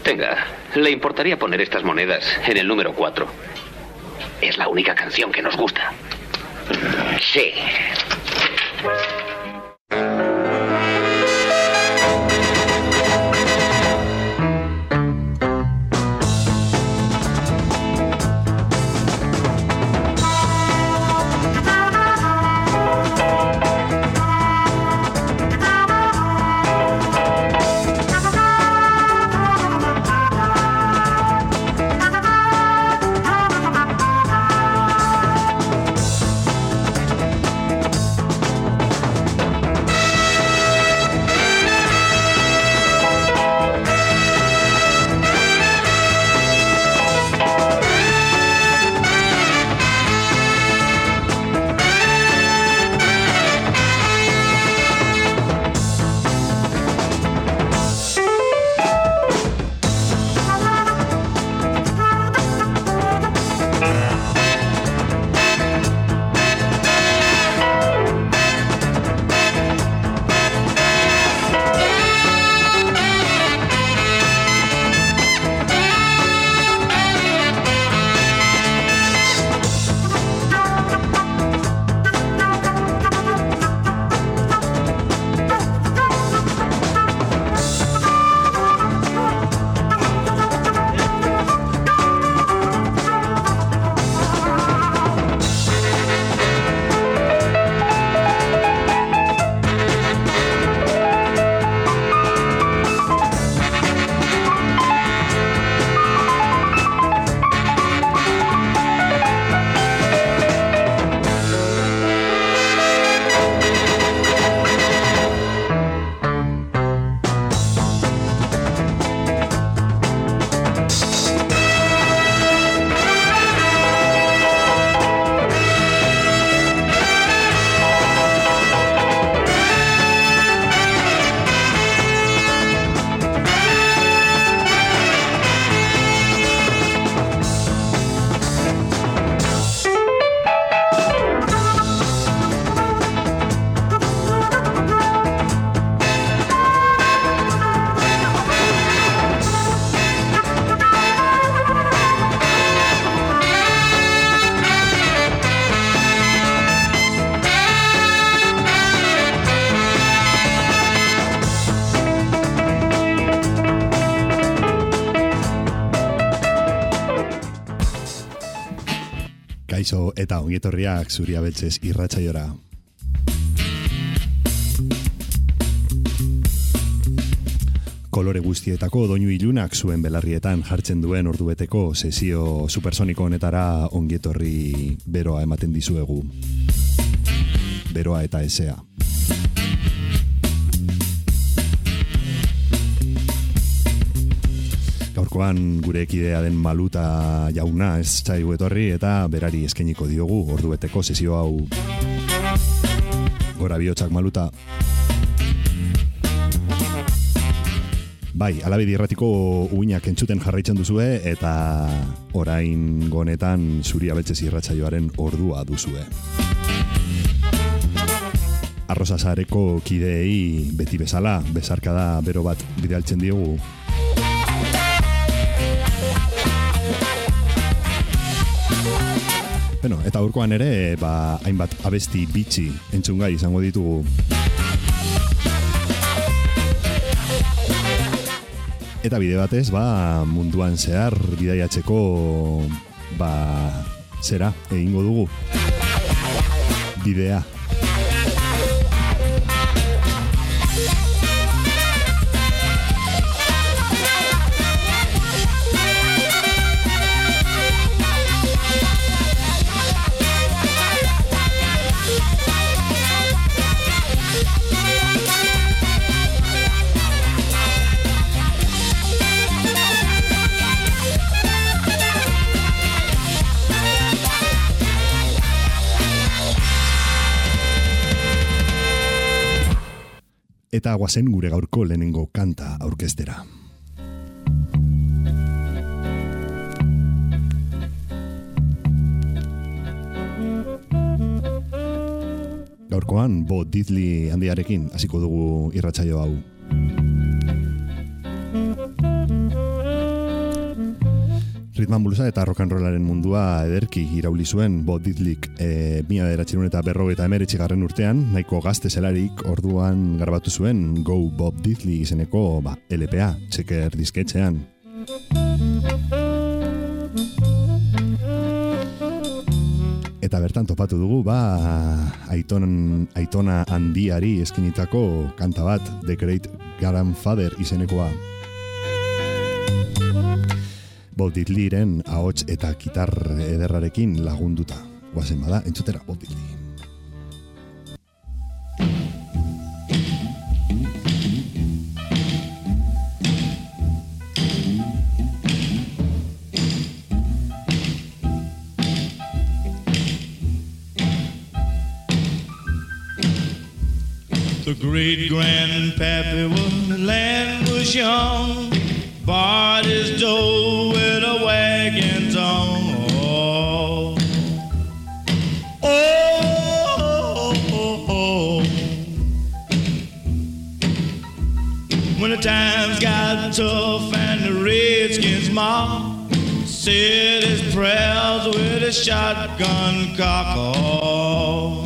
Tenga, ¿le importaría poner estas monedas en el número 4? Es la única canción que nos gusta. Sí. Kaixo eta ongietorriak Zuria Beltzez irratsaiora. Kolore guztietako doinu ilunak zuen belarrietan jartzen duen ordubeteko sesio supersoniko honetara ongietorri beroa ematen dizuegu. Beroa eta esea. Gaurkoan gure ekidea den Maluta jauna ez zaigu etorri eta berari eskainiko diogu ordubeteko sesio hau. Gora bihotzak Maluta. Bai, Alabedi Irratiko uinak entzuten jarraitzen duzue eta orain gonetan Zuria Beltzez irratsaioaren ordua duzue. Arrosa Zahareko kideei beti bezala bezarkada bero bat bidaltzen diogu. Bueno, eta gaurkoan ere, hainbat abesti bitxi entzungai izango ditugu. Eta bide batez, munduan zehar bidaiatzeko, zera, egingo dugu. Bidea. Eta guazen gure gaurko lehenengo kanta aurkeztera. Gaurkoan Bo Diddley handiarekin hasiko dugu irratsaio hau. Rhythm and bluesa eta rock and rollaren mundua ederki irauli zuen Bo Diddleyk 1959 urtean, nahiko gazte zelarik orduan garbatu zuen Go Bob Diddley izeneko LPA, Checker disketxean. Eta bertan topatu dugu, Aitona handiari eskinitako kanta bat, The Great Grandfather izenekoa. Bob Diddleyren ahots eta gitar ederrarekin lagunduta. Guazen bada, entzutera Bob Diddley. The great grandpappy when the land was young, barred his door with a wagon tongue. Oh, oh, oh, oh. When the times got tough and the Redskins mob said his prayers with a shotgun cock. Oh.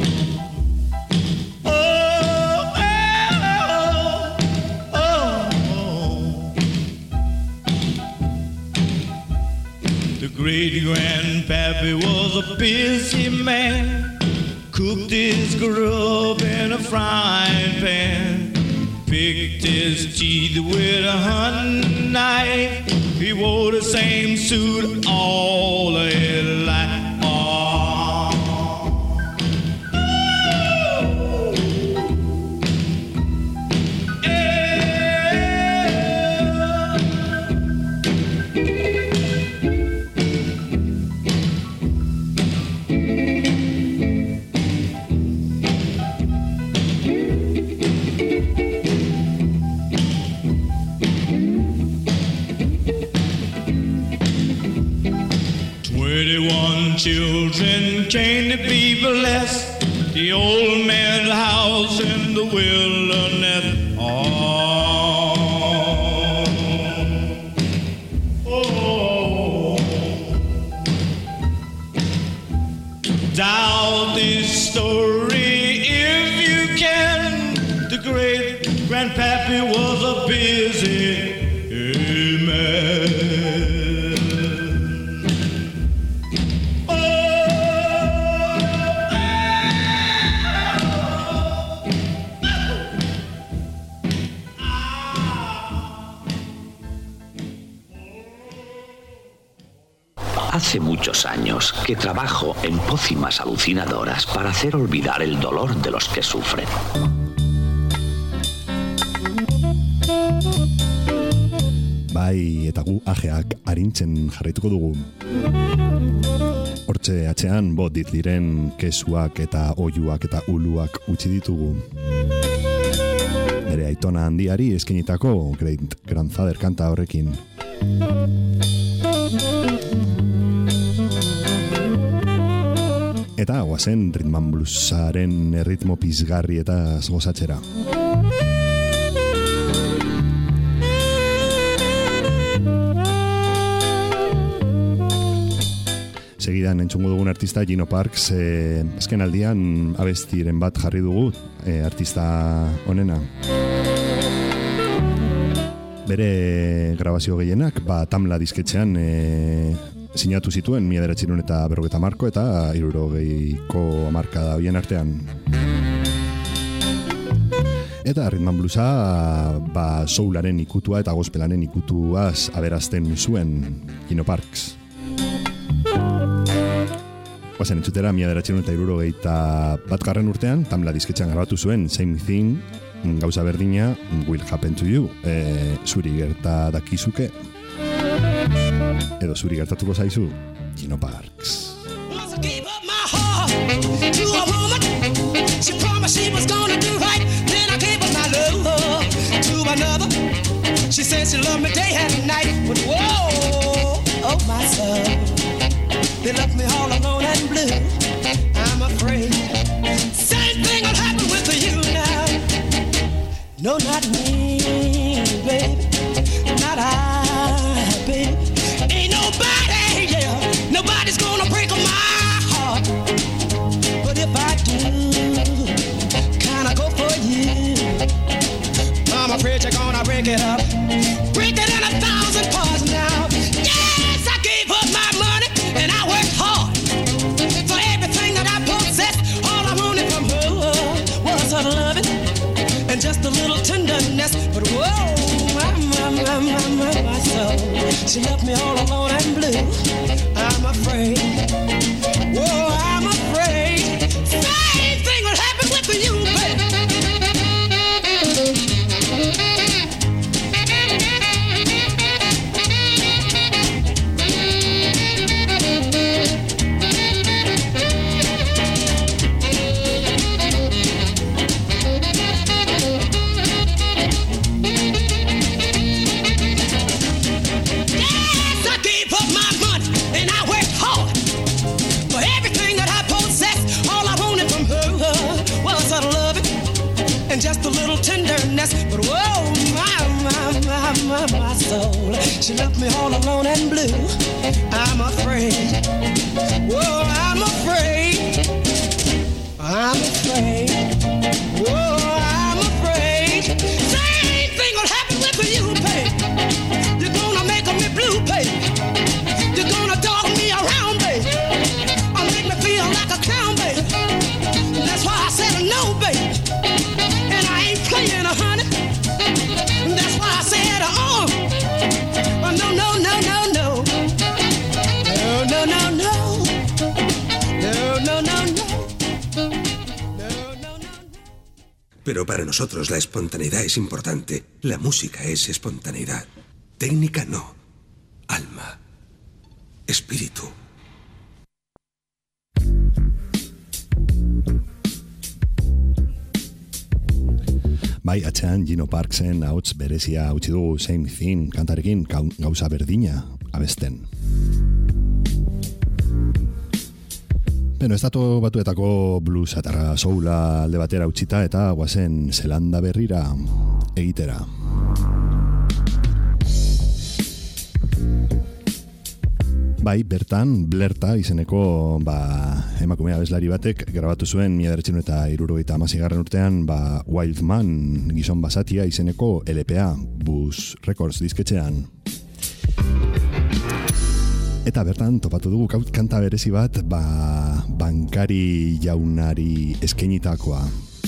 Great grandpappy was a busy man, cooked his grub in a frying pan, picked his teeth with a hunting knife. He wore the same suit all his life. Children came to be blessed, the old man's house in the wilderness. Oh, oh. Doubt this story if you can. The great grandpappy was a busy man. Hace muchos años que trabajo en pócimas alucinadoras para hacer olvidar el dolor de los que sufren. Bai, eta gu ajeak arintzen jarraituko dugu. Hortxe atzean Bo Diddleyren kesuak eta oiuak eta uluak utzi ditugu. Bere aitona handiari eskenitako Great Grandfather kanta horrekin. Eta guazen Rhythm and bluesaren erritmo pizgarri eta gozatzera. Segidan entzungo dugun artista Gino Parks, azken aldian abestiren bat jarri dugu artista honena. Bere grabazio gehienak Tamla disketxean sinatu zituen 1950 eta 60ko hamarkada horien artean. Eta Rhythm and bluesa soularen ikutua eta gospelaren ikutuaz aberazten zuen Gino Parks. Guazen entzutera 1961 urtean Tamla disketxean grabatu zuen Same Thing, gauza berdina, Will Happen to You, zuri gerta dakizuke edo zuri gertatuko zaizu, Gino Parks. Once I gave up my heart to a woman, she promised she was gonna do right, then I gave up my love to another, she said she loved me day and night, but whoa, oh my son, they left me all alone and blue, I'm afraid, same thing will happen with you now, no not me, baby, not I, baby. Ain't nobody it up, break it in 1,000 parts now. Yes, I gave up my money and I worked hard for everything that I possessed. All I wanted from her was her loving and just a little tenderness. But whoa, my soul, she left me all alone and blue. I'm afraid, whoa, I'm afraid. Same thing will happen with you, baby. And just a little tenderness, but whoa, my soul, she left me all alone and blue. I'm afraid, whoa, I'm afraid, I'm afraid, whoa, I'm afraid. Same thing will happen with you, babe. You're gonna make me blue, babe. You're gonna dog me around, babe. Or make me feel like a clown, babe. That's why I said no, babe. Playing a honey. That's why I said, no. Pero para nosotros la espontaneidad es importante. La música es espontaneidad. Técnica no. Alma. Espíritu. Bai, atxean Gino Parksen ahots berezia hautsi dugu Same Thing kantarekin gauza berdina abesten. Beno, estatu batuetako blues atarra soula alde batera utzita eta guazen Zelanda berrira egitera. Bai, bertan, Blerta izeneko emakumea abeslari batek grabatu zuen 1976 urtean Wild Man gizon basatia izeneko LPA Bus Records disketxean. Eta bertan topatu dugu kanta berezi bat bankari jaunari eskainitakoa.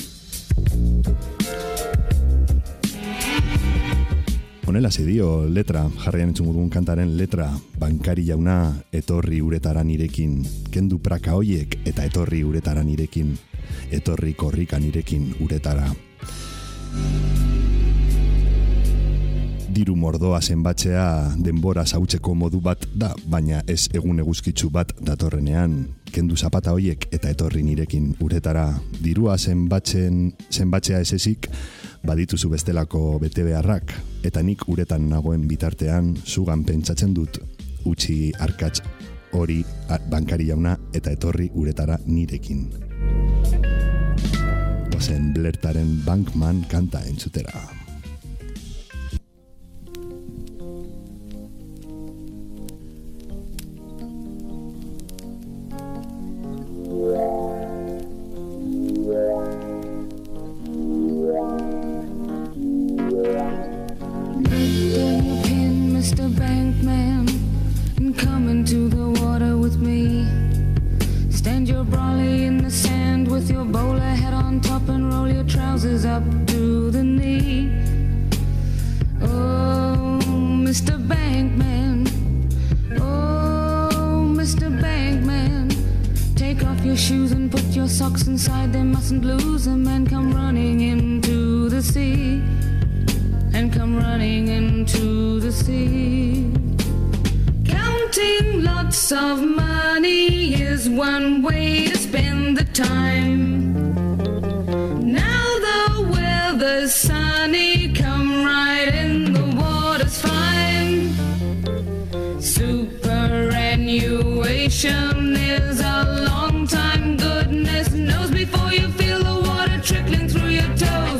Honela dio letra, jarrian entzungo dugun kantaren letra, bankari jauna etorri uretara nirekin, kendu praka hoiek eta etorri uretara nirekin, etorri korrika nirekin uretara. Diru mordoa zenbatzea denbora zautzeko modu bat da, baina ez egun eguzkitzu bat datorrenean, kendu zapata hoiek eta etorri nirekin uretara. Dirua zenbatzea ez ezik, badituzu bestelako bete beharrak, eta nik uretan nagoen bitartean zugan pentsatzen dut, utzi arkatz hori bankari jauna eta etorri uretara nirekin. Gozen Blertaren Bankman kanta entzutera. Mr. Bankman, and come into the water with me. Stand your brolly in the sand with your bowler hat on top and roll your trousers up to the knee. Oh, Mr. Bankman, oh, Mr. Bankman, take off your shoes and put your socks inside, they mustn't lose them, and come running into the sea. And come running into the sea. Counting lots of money is one way to spend the time. Now the weather's sunny, come right in, the water's fine. Superannuation is a long time, goodness knows, before you feel the water trickling through your toes.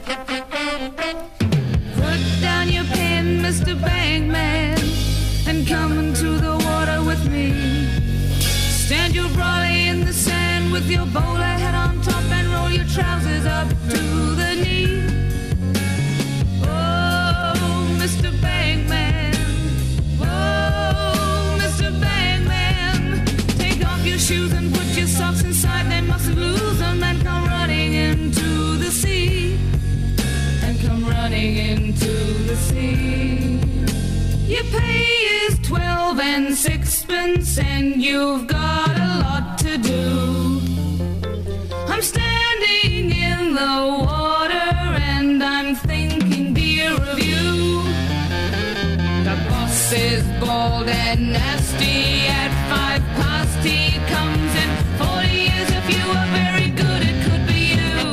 Mr. Bankman, and come into the water with me. Stand your brolly in the sand with your bowler hat on top and roll your trousers up to the knee. Oh, Your pay is 12 and 6pence, and you've got a lot to do. I'm standing in the water and I'm thinking beer of you. The boss is bald and nasty. At 5 past he comes in. 40 years if you are very good, it could be you.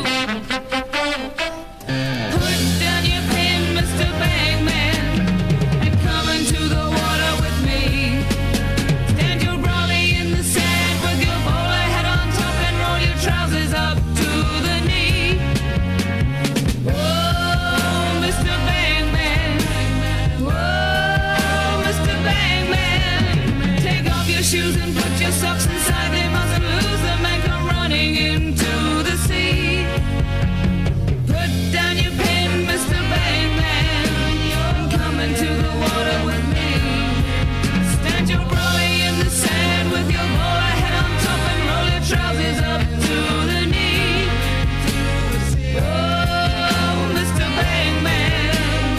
Put down your pen, Mr. Bangman, and come into the water with me. Stand your brolly in the sand with your bowler hat on top and roll your trousers up to the knee. Whoa, Mr. Bangman. Whoa, Mr. Bangman. Take off your shoes and put your socks inside. They mustn't lose them and come running into the sea. Put down your pen, Mr. Bangman, and come into the water with me. Stand your brolly in the sand with your bowler hat on top and roll your trousers up to the knee. Whoa, Mr. Bangman.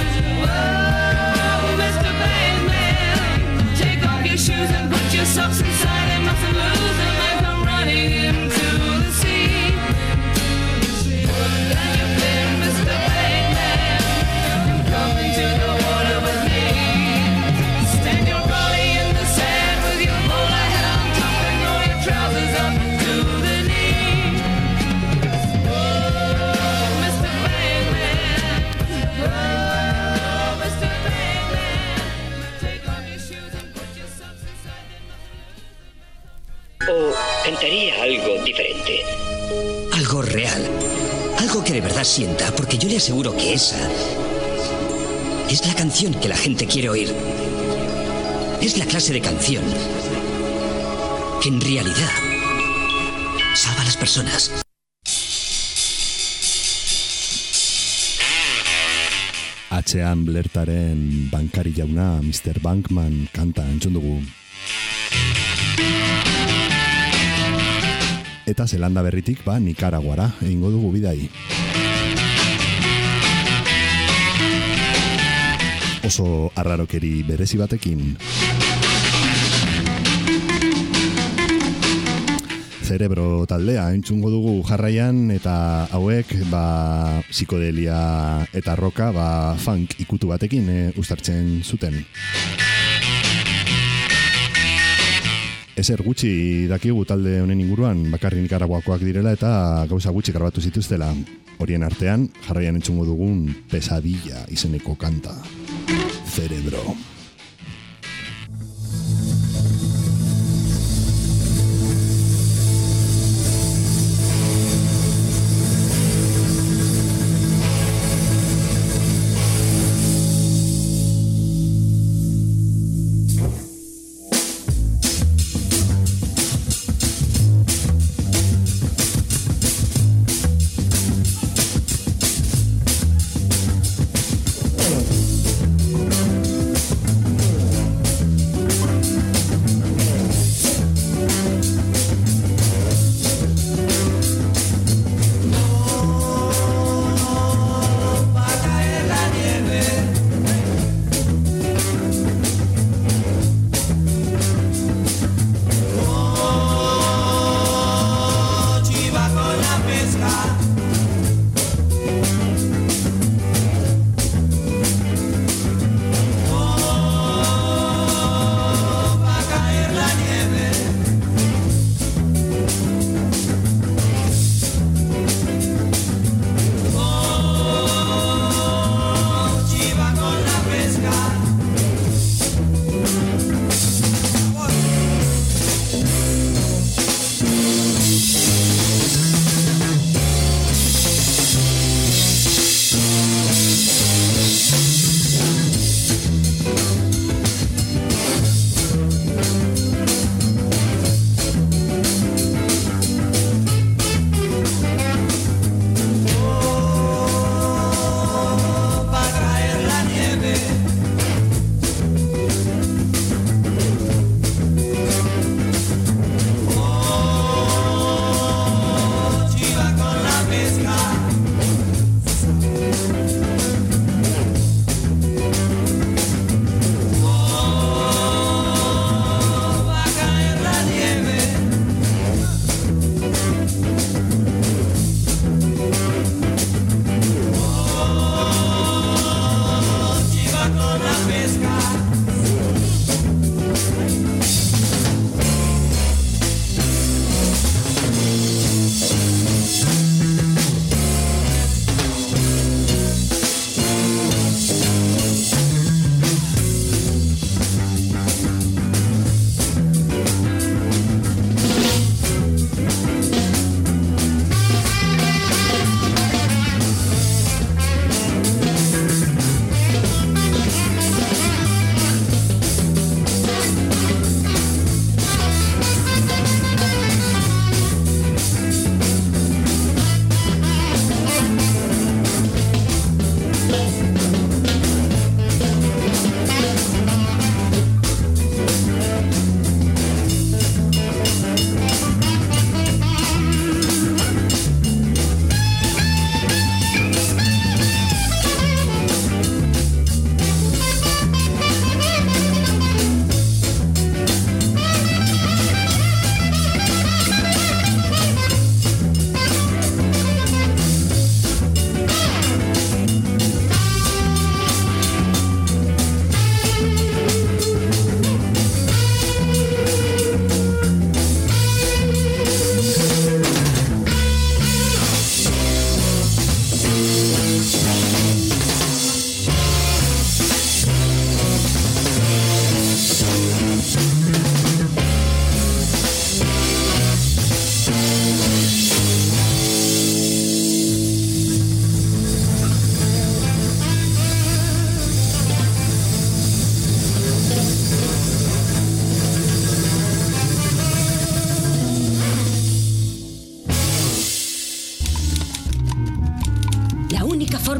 Whoa, Mr. Bangman. Take off your shoes and put your socks inside. They mustn't lose them and come running into the sea. Put down your pen, Mr. Bangman, and come into the water with me. Stand your brolly in the sand with your bowler hat on top and roll your trousers up to the knee. Whoa, Mr. Bangman. Whoa, Mr. Bangman. Take off your shoes and put your socks inside. O cantaría algo diferente. Algo real. Algo que de verdad sienta, porque yo le aseguro que esa es la canción que la gente quiere oír. Es la clase de canción que en realidad salva a las personas. Atzean Blertaren bankari jauna Mr. Bankman kanta entzun dugu. Eta Zelanda berritik Nikaraguara egingo dugu bidai. Oso arrarokeri berezi batekin. Cerebro taldea entzungo dugu jarraian, eta hauek psikodelia eta roka funk ikutu batekin uztartzen zuten. Ezer gutxi dakigu talde honen inguruan, bakarri Nikaraguakoak direla eta gauza gutxi grabatu zituztela. Horien artean, jarraian entzungo dugun Pesadilla izeneko kanta. Cerebro.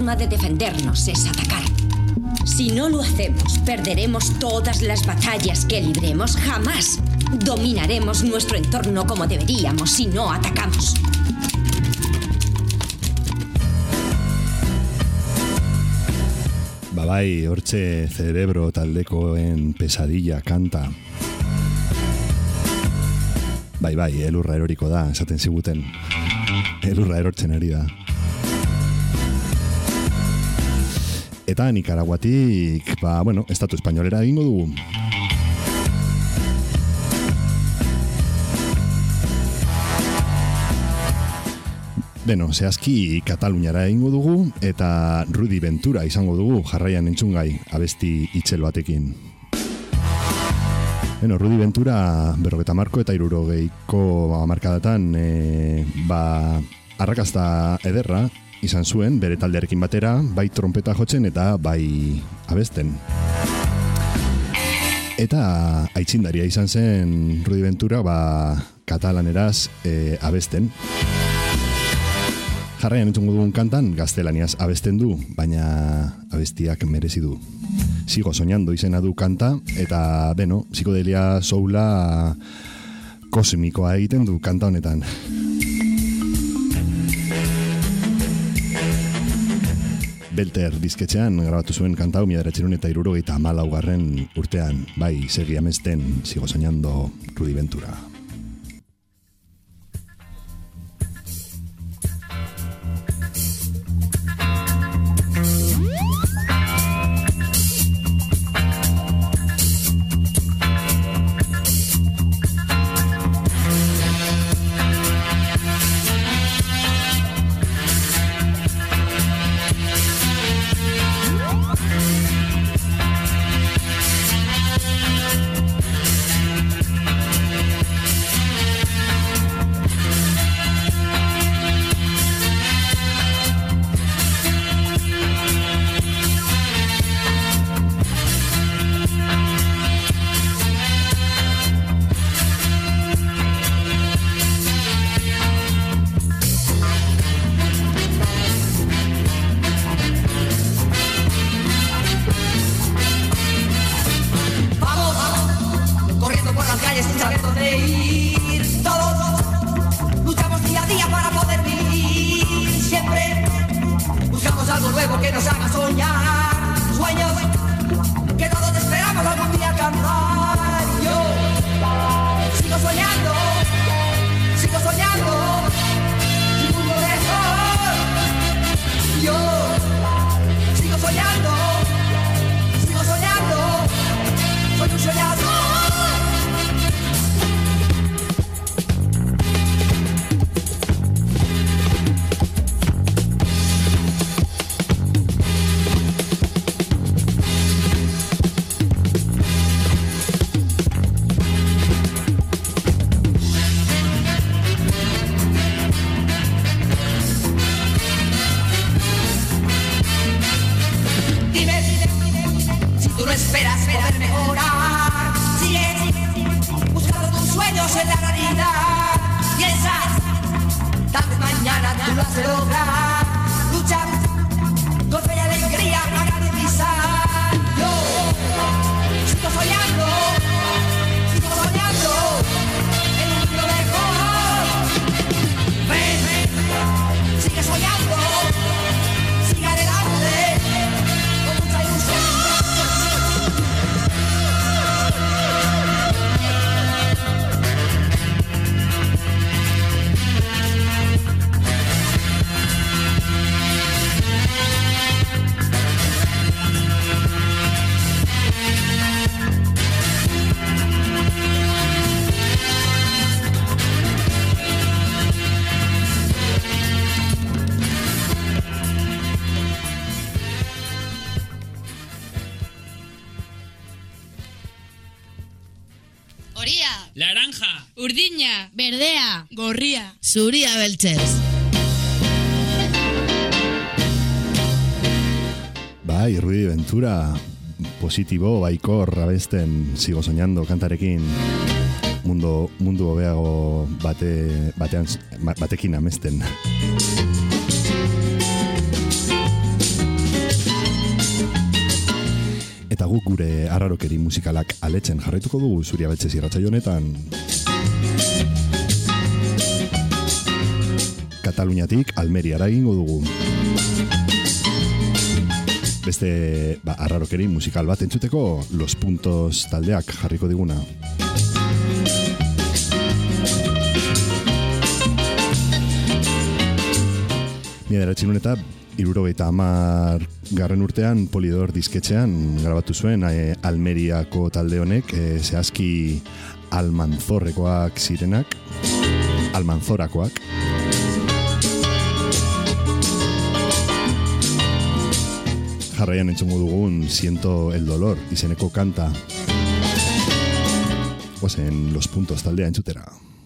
forma de defendernos es atacar. Si no lo hacemos, perderemos todas las batallas que libremos. Jamás dominaremos nuestro entorno como deberíamos si no atacamos. Bai, hortxe Cerebro taldekoen Pesadilla kanta. Bai, elurra eroriko da, esaten ziguten. Elurra erortzen ari da. Eta Nikaraguatik, estatu espainolera egingo dugu. Zehazki Kataluniara egingo dugu eta Rudy Ventura izango dugu jarraian entzungai abesti itxel batekin. Rudy Ventura 50 eta 60ko hamarkadatan arrakasta ederra izan zuen bere taldearekin batera, bai trompeta jotzen eta bai abesten. Eta aitzindaria izan zen Rudy Ventura katalaneraz abesten. Jarraian entzungo dugun kantan gaztelaniaz abesten du, baina abestiak merezi du. Sigo soñando izena du kanta, eta psikodelia soula kosmikoa egiten du kanta honetan. Belter disketxean grabatu zuen kanta hau 1974 urtean, bai, segi amesten, sigo soñando Rudy Ventura. Naranja, urdiña, verdea, gorria, zuria beltzez. Bai, Rudy Ventura, positibo, baikor, abesten, sigo soñando kantarekin, mundu hobeago batekin amesten. Eta guk gure arrarokeri musikalak aletzen jarraituko dugu Zuria Beltzez irratsaio honetan. Kataluniatik Almeriara egingo dugu. Beste arrarokeri musikal bat entzuteko Los Puntos taldeak jarriko diguna. Miederatzi nun eta 70 urtean Polydor disketxean grabatu zuen Almeriako talde honek, zehazki Almanzorrekoak zirenak, Almanzorakoak. Jarraian entzungo dugun Siento el dolor izeneko kanta. Goazen Los Puntos taldea entzutera.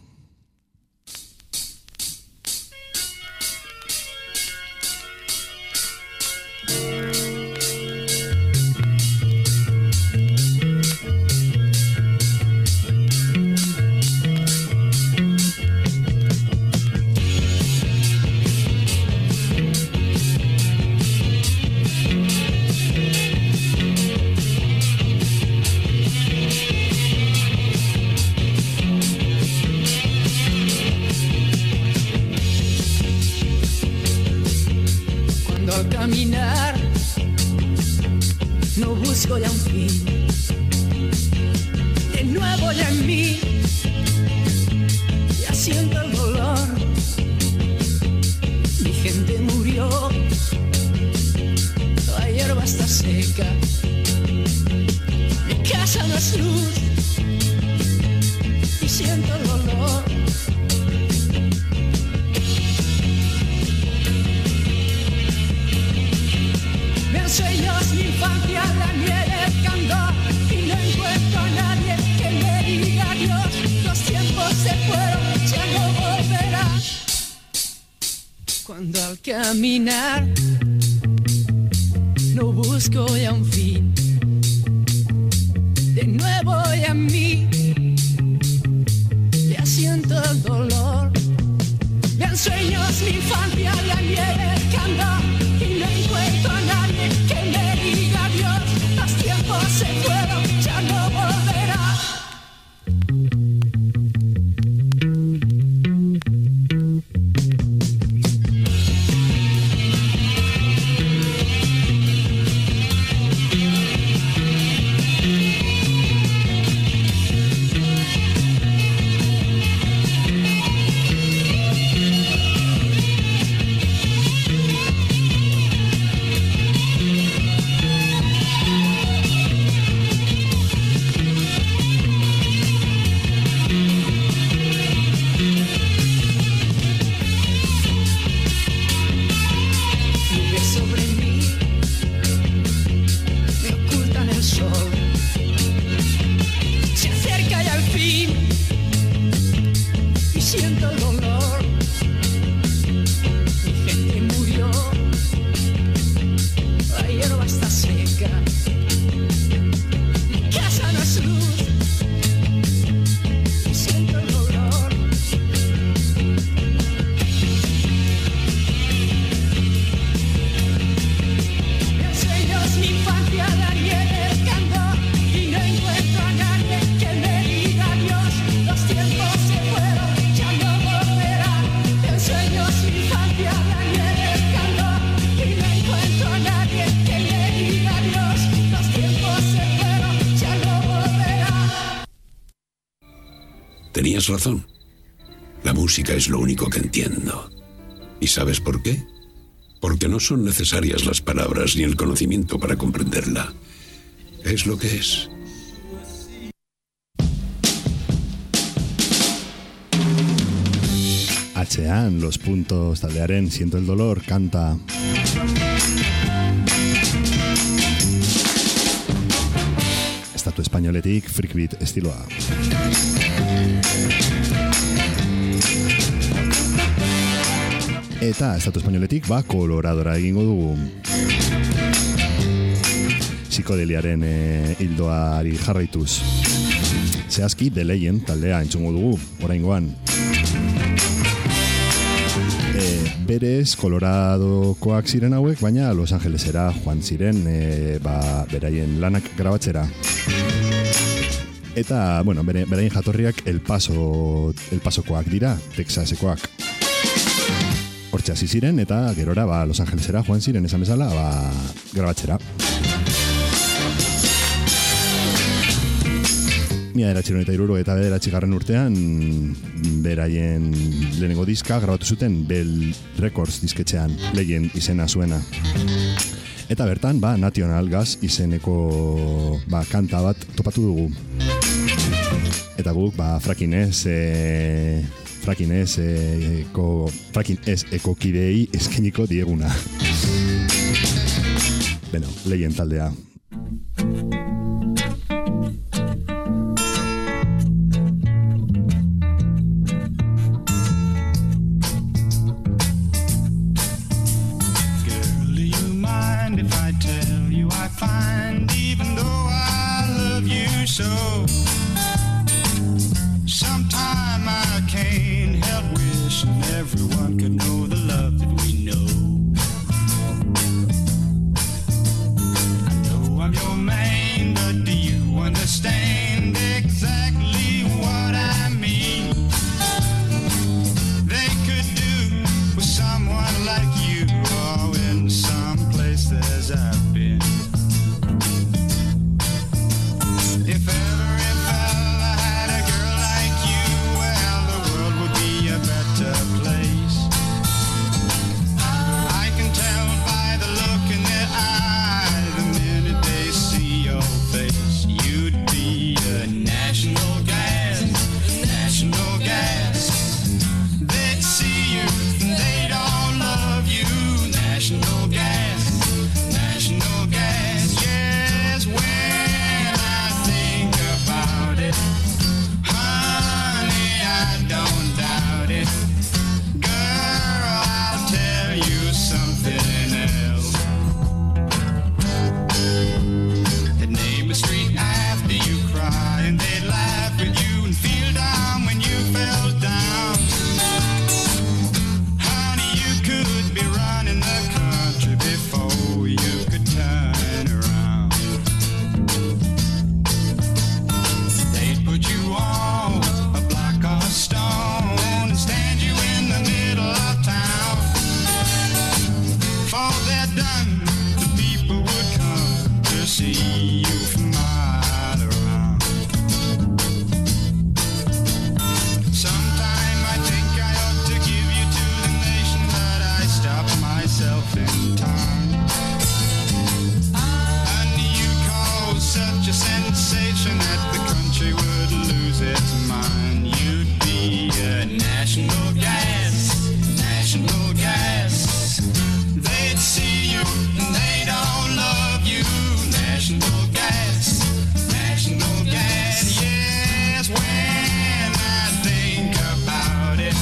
Caminar, no busco ya un fin. De nuevo y a mí, ya siento el dolor. Vean sueños, mi infancia, la nieve candó y no encuentro a nadie que me diga adiós. Los tiempos se fueron, ya no volverá. Tenías razón. La música es lo único que entiendo. ¿Y sabes por qué? Porque no son necesarias las palabras ni el conocimiento para comprenderla. Es lo que es. Atzean, Los Puntos taldearen Siento el dolor kanta. Estatu espainoletik freak beat estiloa. Eta estatu espainoletik Koloradora egingo dugu. Psikodeliaren hildoari jarraituz. Zehazki The Legend taldea entzungo dugu oraingoan. berez Coloradokoak ziren hauek, baina Los Angelesera joan ziren beraien lanak grabatzera. Eta, bueno, beraien jatorriak El Pasokoak dira, Texasekoak. Hortxe hasi ziren eta gerora Los Angelesera joan ziren esan bezala grabatzera. 1979 urtean beraien lehenengo diska grabatu zuten Bell Records disketxean, Legend izena zuena. Eta bertan, National Gas izeneko kanta bat topatu dugu. Eta guk, Fracking S eko kidei eskeniko dieguna. Beno, Legend taldea. Sometime I can't help wishing everyone could know the love that we know. I know I'm your man, but do you understand exactly what I mean? They could do with someone like you, or in some place as I've been. If every fella had a girl like you, well, the world would be a better place. I can tell by the look in their eye, the minute they see your face, you'd be a national gas, national gas. They'd see you, they'd all love you, national gas, national gas. Yes, when I think about it, honey, I don't doubt it. Girl, I'll tell you something else. They'd name a street after you cry, and they'd laugh with you and feel down when you fell down. Honey, you could be running the country before you could turn around. They'd put you on a block of stone and stand you in the middle of town. For they're done, the people would come to see you from all around. Sometime I think I ought to give you to the nation, but I stop myself in time. Honey, you caused such a sensation that the country would lose its mind. You'd be a national gas, national gas. They'd see you and they'd all love you, national gas, national gas. Yes, when I think about it,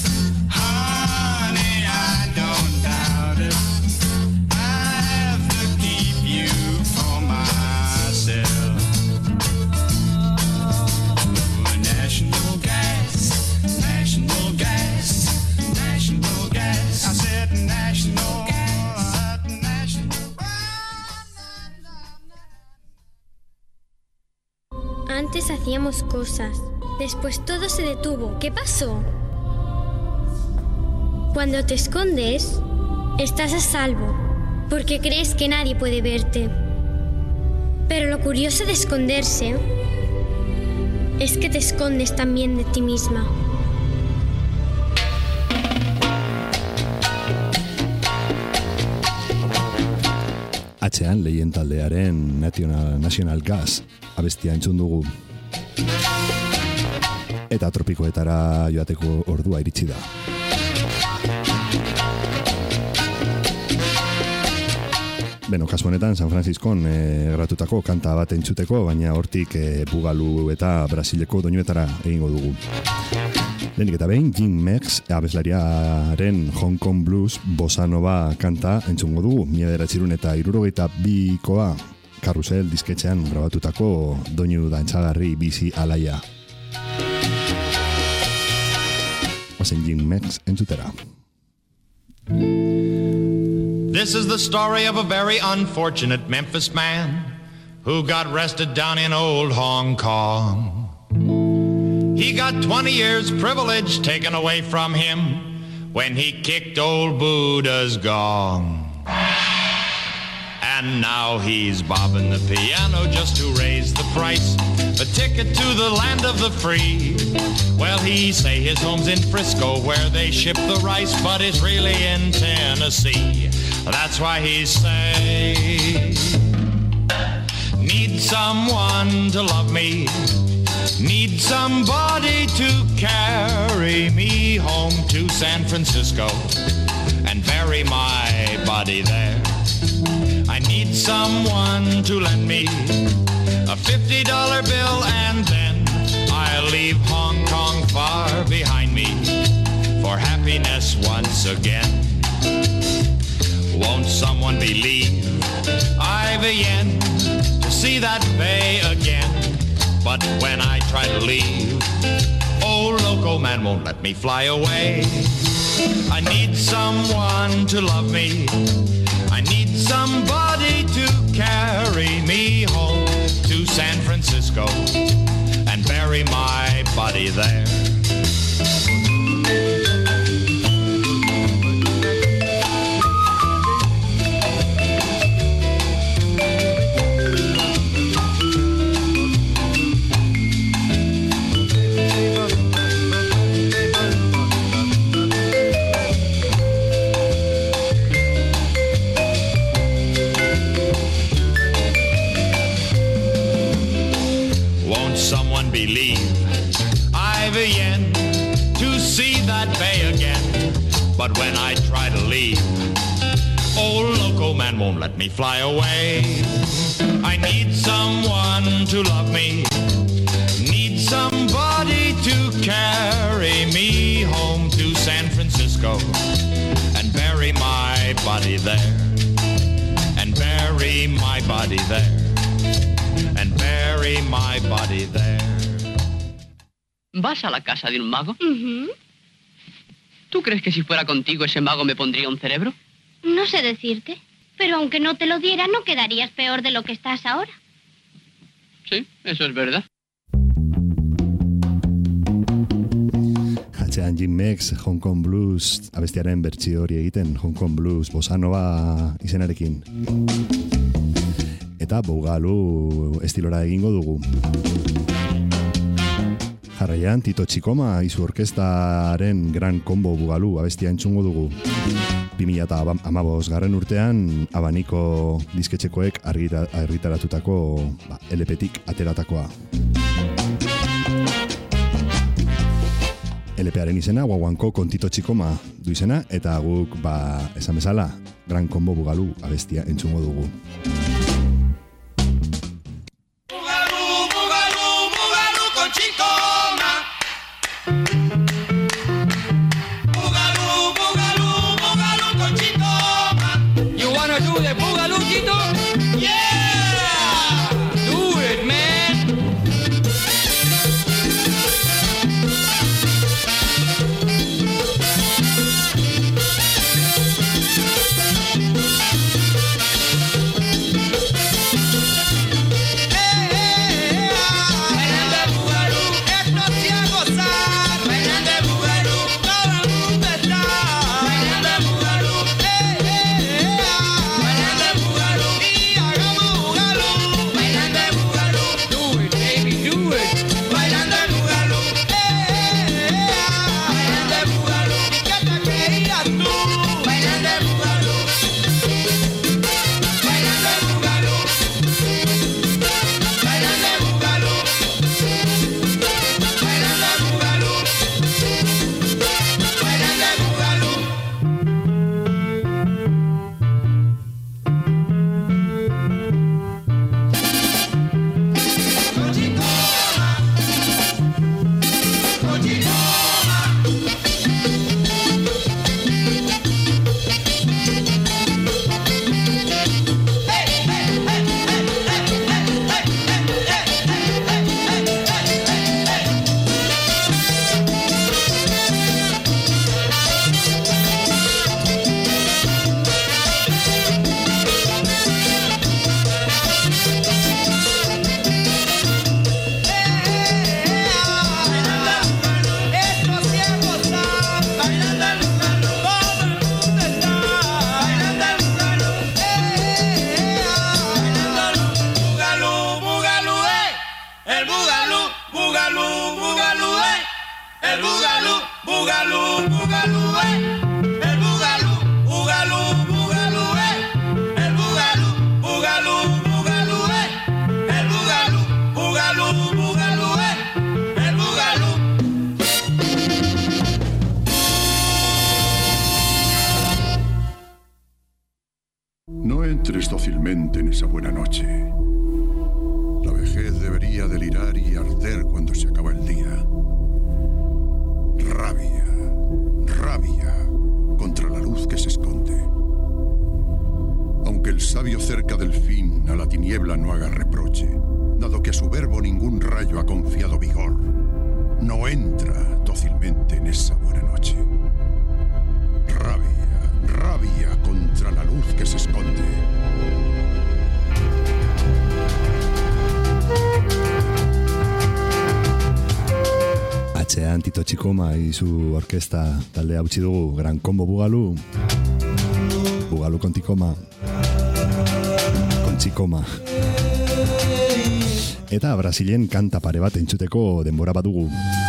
honey, I don't doubt it. I have to keep you for myself. National gas, national gas, national gas. I said national gas, national. Antes hacíamos cosas. Después todo se detuvo. ¿Qué pasó? Cuando te escondes, estás a salvo, porque crees que nadie puede verte. Pero lo curioso de esconderse es que te escondes también de ti misma. Atzean Legend taldearen National Gas abestia entzun dugu. Eta tropikoetara joateko ordua iritsi da. Beno, kasu honetan San Franciscon gratutako kanta bat entzuteko, baina hortik Bugalu eta Brasileko doinuetara egingo dugu. Lehenik eta behin, Jim Mex abeslariaren Hong Kong Blues Bossa Nova kanta entzungo dugu. 1972koa Carrusel disketxean grabatutako doinu dantzagarri bizi alaia. Oazen Jim Mex entzutera. This is the story of a very unfortunate Memphis man who got arrested down in old Hong Kong. He got 20 years privilege taken away from him when he kicked old Buddha's gong. And now he's bobbing the piano just to raise the price. A ticket to the land of the free. Well, he say his home's in Frisco where they ship the rice, but it's really in Tennessee. That's why he say, need someone to love me, need somebody to carry me home to San Francisco and bury my body there. I need someone to lend me a $50 bill, and then I'll leave Hong Kong far behind me for happiness once again. Won't someone believe I've a yen to see that bay again? But when I try to leave, old local man won't let me fly away. I need someone to love me, I need somebody to carry me home to San Francisco and bury my body there. Someone believe I've a yen to see that bay again. But when I try to leave, old local man won't let me fly away. I need someone to love me, need somebody to carry me home to San Francisco and bury my body there, and bury my body there, and bury my body there. ¿Vas a la casa de un mago? ¿Tú crees que si fuera contigo ese mago me pondría un cerebro? No sé decirte, pero aunque no te lo diera, no quedarías peor de lo que estás ahora. Sí, eso es verdad. Hatxean Jim Mex, Hong Kong Blues, abestiaren bertsio hori egiten, Hong Kong Blues, bossa nova izenarekin. Eta Bougalu estilora egingo dugu. Jarraian, Tito Txikoma izu orkestaren Gran Combo Bougalu abestia entzungo dugu. 2015 garren urtean Abaniko disketxekoek argitaratutako LP-tik ateratakoa. LP-aren izena Guaguanko con Tito Txikoma du izena, eta guk esan bezala Gran Combo Bougalu abestia entzungo dugu. El bugalú, bugalú, bugalú, el bugalú, bugalú, bugalú, el bugalú, bugalú, bugalú, el bugalú, bugalú, bugalú, el bugalú. No entres dócilmente en esa buena noche. La vejez debería delirar y arder cuando se acaba el día. Rabia, rabia contra la luz que se esconde. Aunque el sabio cerca del fin a la tiniebla no haga reproche, dado que a su verbo ningún rayo ha confiado vigor, no entra dócilmente en esa buena noche. Rabia, rabia contra la luz que se esconde. Atxean Tito Txikoma y su orquesta taldea utzi dugu Gran Combo Bugalú. Bugalú con Txikoma. Con Txikoma. Eta Brasilen kanta pare bat entzuteko denbora badugu.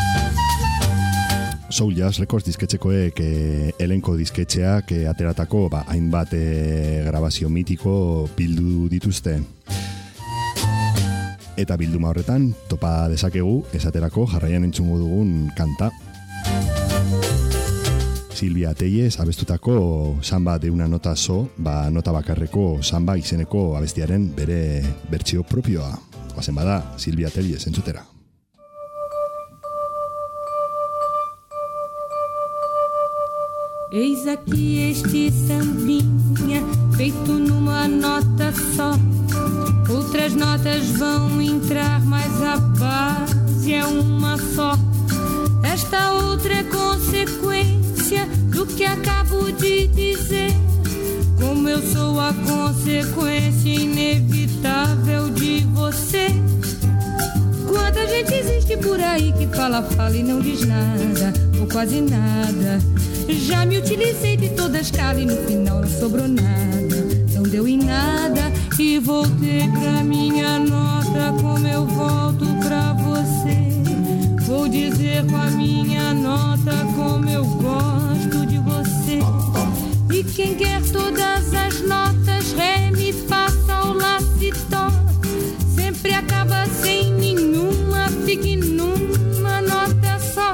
Soul Jazz Records disketxekoek elenko disketxeak ateratako hainbat grabazio mitiko bildu dituzte. Eta bilduma horretan topa dezakegu esaterako jarraian entzungo dugun kanta. Silvia Tellez abestutako Samba de una nota so, nota bakarreko samba izeneko abestiaren bere bertsio propioa. Oazen bada Silvia Tellez entzutera. Eis aqui este sambinha feito numa nota só. Outras notas vão entrar, mas a base é uma só. Esta outra é consequência do que acabo de dizer. Como eu sou a consequência inevitável de você. Quanta gente existe por aí que fala e não diz nada, ou quase nada. Já me utilizei de toda a escala e no final não sobrou nada. Não deu em nada e voltei pra minha nota. Como eu volto pra você, vou dizer com a minha nota como eu gosto de você. E quem quer todas as notas, ré, mi, fá, sol, lá, si, tó, sempre acaba sem nenhuma, fique numa nota só.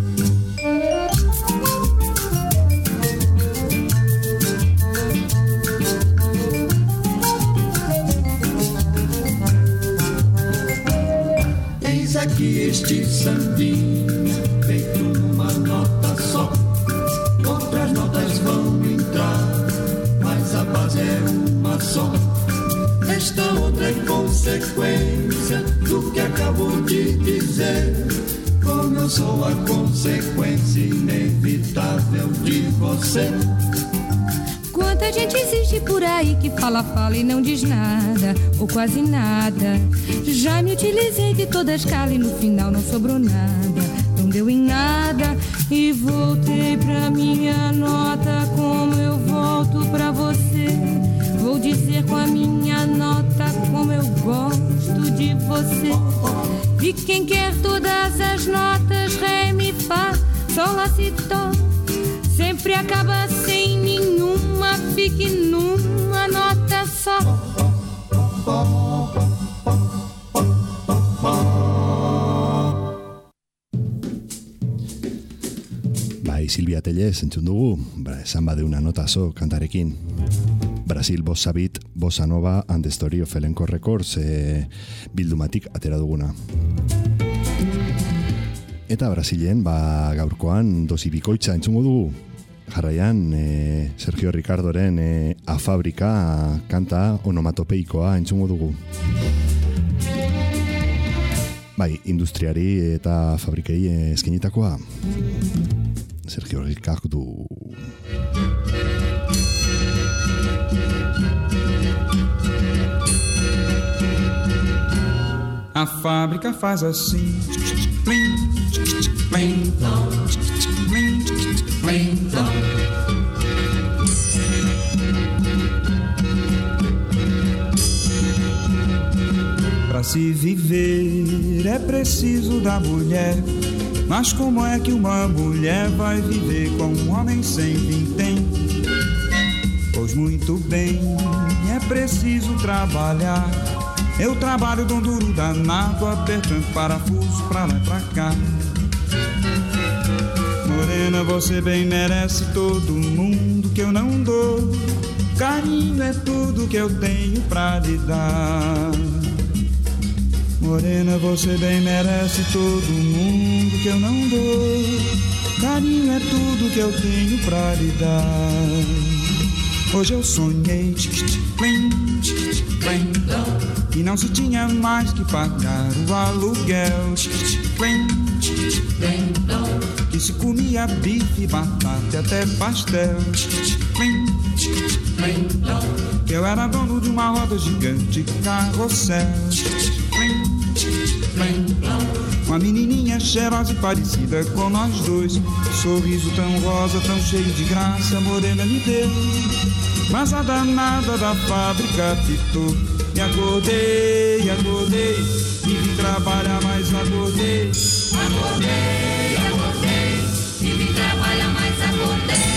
Eis aqui este sambinha feito numa nota só. Outras notas vão entrar, mas a base é uma só. Esta outra é consequência do que acabo de dizer. Como eu sou a consequência inevitável de você. Quanta gente existe por aí que fala e não diz nada, ou quase nada. Já me utilizei de toda a escala e no final não sobrou nada. Não deu em nada e voltei pra minha nota. Como eu volto pra você, vou dizer com a minha nota como eu gosto de você. E quem quer todas as notas, ré, mi, fá, sol, lá, si, tó, sempre acaba sem nenhuma, fique numa nota só. Bai, Silvia Tellez entzun dugu, Samba de una nota so kantarekin. Brasil Bossa Beat, Bossa Nova and the Story of Elenco Records bildumatik atera duguna. Eta Brasilen, gaurkoan dosi bikoitza entzungo dugu. Jarraian, Sergio Ricardoren A Fabrika kanta onomatopeikoa entzungo dugu. Bai, industriari eta fabrikei eskenitakoa. Sergio Ricardo. A fábrica faz assim, plim, plim, plom, plim, plim, plom. Para se viver é preciso da mulher Mas como é que uma mulher vai viver com um homem sem vintém? Pois muito bem, é preciso trabalhar. Eu trabalho dom duro danado, apertando parafuso pra lá e pra cá. Morena, você bem merece todo mundo que eu não dou. Carinho é tudo que eu tenho pra lhe dar. Morena, você bem merece todo mundo que eu não dou. Carinho é tudo que eu tenho pra lhe dar. Hoje eu sonhei e não se tinha mais que pagar o aluguel. Que se comia bife, batata e até pastel. Que eu era dono de uma roda gigante, carrossel. Uma menininha cheirosa e parecida com nós dois. Sorriso tão rosa, tão cheio de graça, morena me deu. Mas a danada da fábrica pitou. E acordei, e vim trabalhar, mas acordei. Acordei, e vim trabalhar, mas acordei.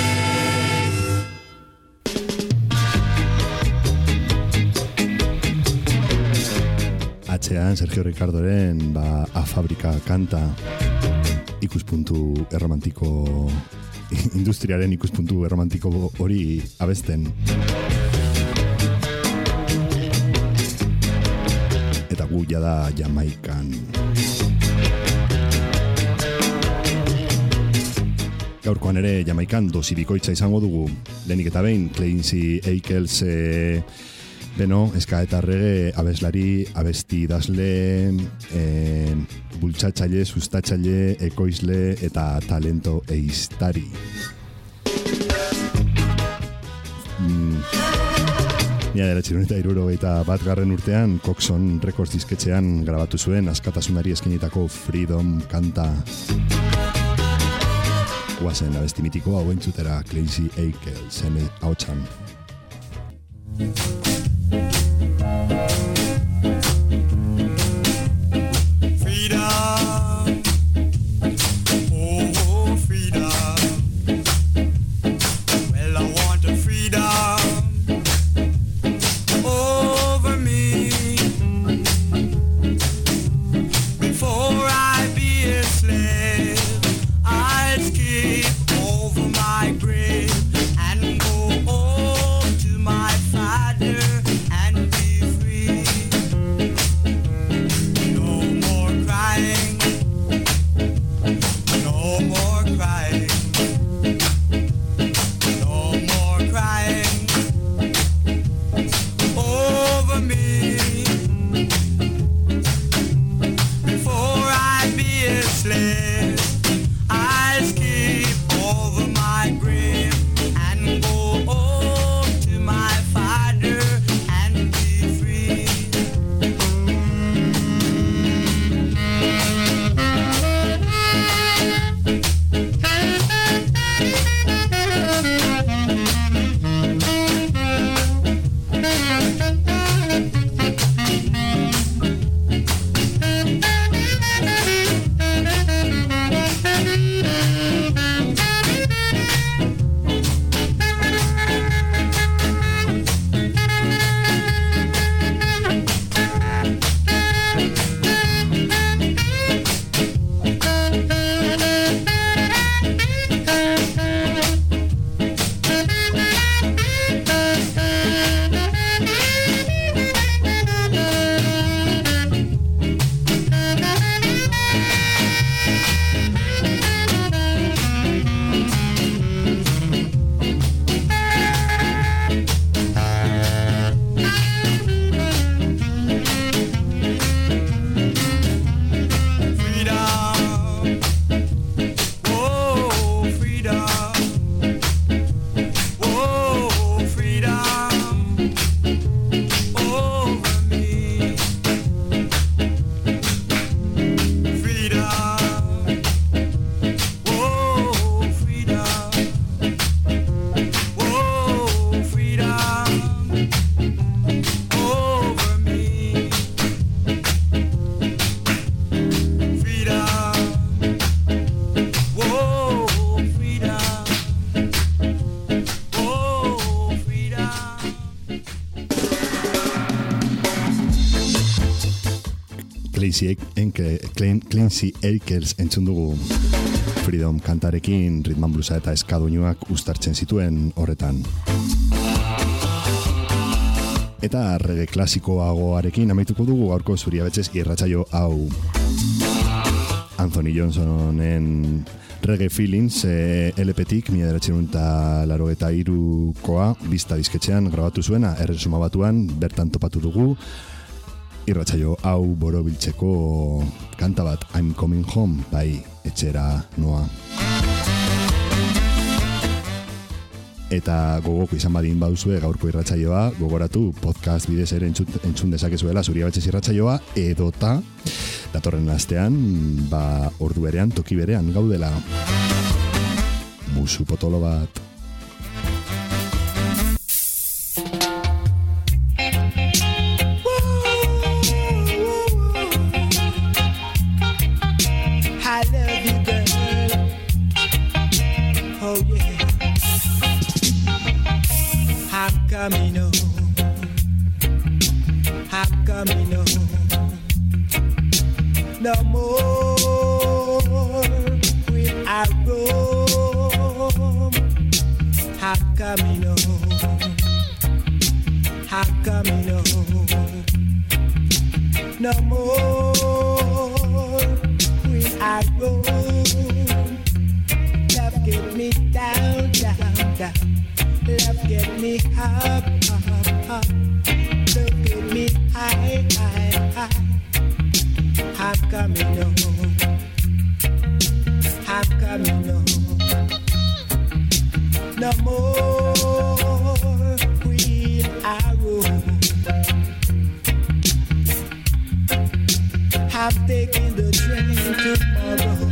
Atzean Sergio Ricardoren A Fabrika kanta ikuspuntu erromantiko, industriaren ikuspuntu erromantiko hori abesten. Eta gu jada Jamaikan. Gaurkoan ere Jamaikan dosi bikoitza izango dugu. Lehenik eta behin Clancy Eccles beno, eska eta reggae abeslari, abesti idazle, bultzatzaile, sustatzaile, ekoizle eta talento eiztari. Mila deratxerun eta 71 urtean Coxon Records disketxean grabatu zuen askatasunari eskenitako Freedom kanta. Guazen abesti mitiko hau entzutera Clancy Eccles eme hautsan. Clancy Akers entzun dugu. Freedom kantarekin ritman bluesa eta eskadoinuak uztartzen zituen horretan. Eta reggae klasikoagoarekin amaituko dugu gaurko Zuriabetzez irratsaio hau. Anthony Johnsonen Reggae Feelings LP-tik 1983koa Bista disketxean grabatu zuena Erresuma Batuan, bertan topatu dugu irratsaio hau borobiltzeko kanta bat, I'm Coming Home, bai, etxera noa. Eta gogoko izan badin bauzue gaurko irratsaioa, gogoratu podcast bidez ere entzun dezakezuela Zuriabetzez irratsaioa, edota datorren astean, ordu berean, toki berean gaudela. Musu potolo bat. I love you, girl. Oh yeah. I'm coming home. I'm coming home. No more will I roam. I'm coming home. I'm coming home. No more will I roam. Love get me down, down, down. Love get me up, up, up. Love get me high, high, high. I'm coming home. I'm coming home. No more will I roam. I'm taking the train tomorrow.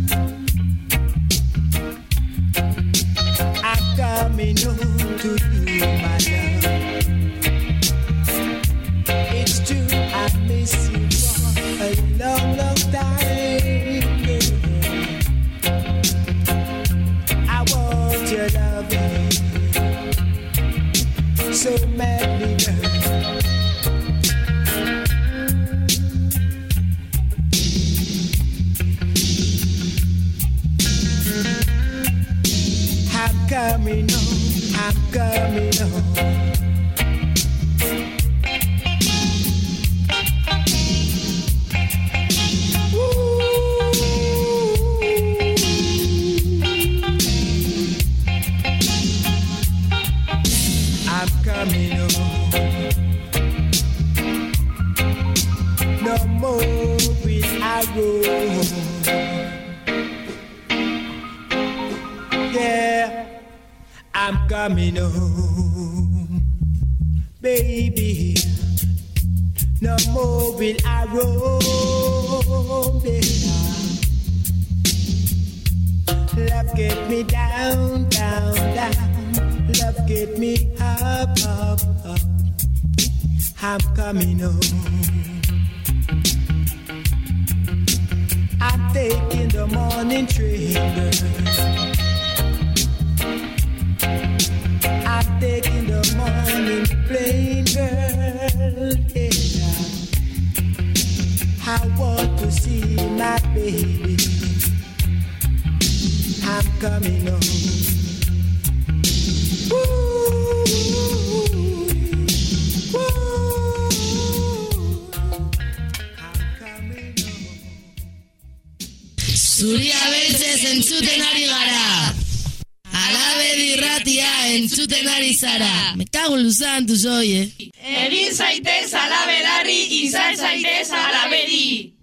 I'm coming home to you, my love. It's true, I miss you a long, long time. I want your loving so madly, girl. I'm coming home. I'm coming home. Coming home. No more will I roam. Yeah, I'm coming home, baby. No more will I roam. Yeah. Love get me down, down, down. Love get me up, up, up. I'm coming home. I'm taking the morning train, girl. I'm taking the morning plane, girl. Yeah. I want to see my baby. I'm coming home. Zuriabetzez entzuten ari gara. Alabe dirratia entzuten ari zara. Me cago en los santos, oye. Egin zaitez alabelarri, izan zaitez alaberi.